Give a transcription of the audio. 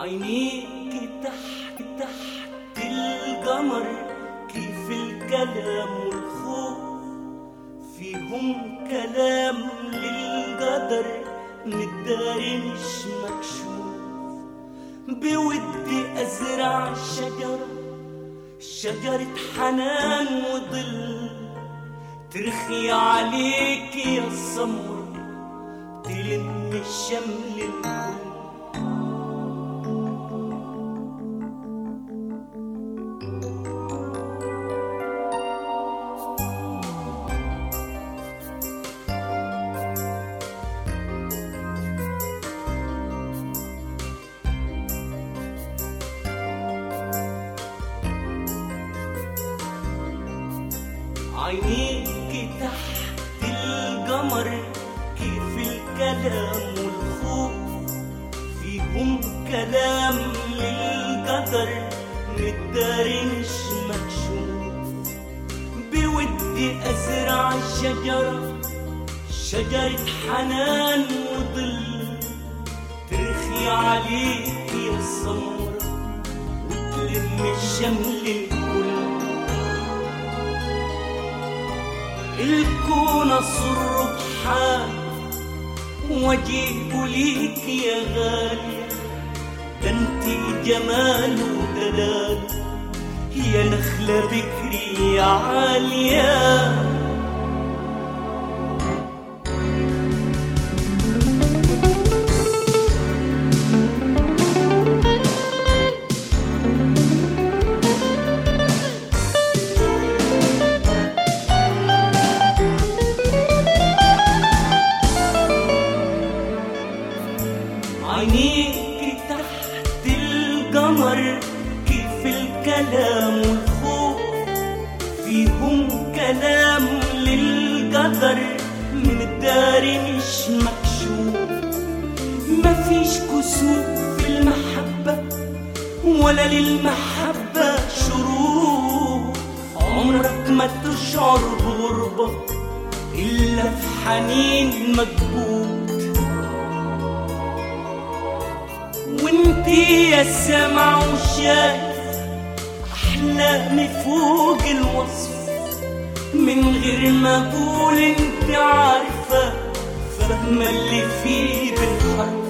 عينيك تحت القمر، كيف الكلام والخوف فيهم كلام للقدر، مداري مش مكشوف. بودي أزرع شجرة حنان وظل، ترخي عليك يا السمر، تلم الشمل الكل. عينيك تحت القمر، كيف الكلام والخوف فيهم كلام للقدر، مداري مش مكشوف. بودي أزرع شجرة حنان وظل، ترخي عليك يا السمر، وتلم الشمل الكل. الكون أصر بحال واجيب ليك يا غالية، ده انتي جمال ودلال يا نخلة بكري يا عالية. عينيك تحت القمر، كيف الكلام والخوف فيهم كلام للقدر، من الدار مش مكشوف. مفيش كسوف في المحبة ولا للمحبة شروق، عمرك ما تشعر بغربة إلا في حنين مكبوت. وانتي يا سامع وشايف احلامي فوق الوصف، من غير ما اقول انت عارفه، فاهمه اللي فيه بالحرف.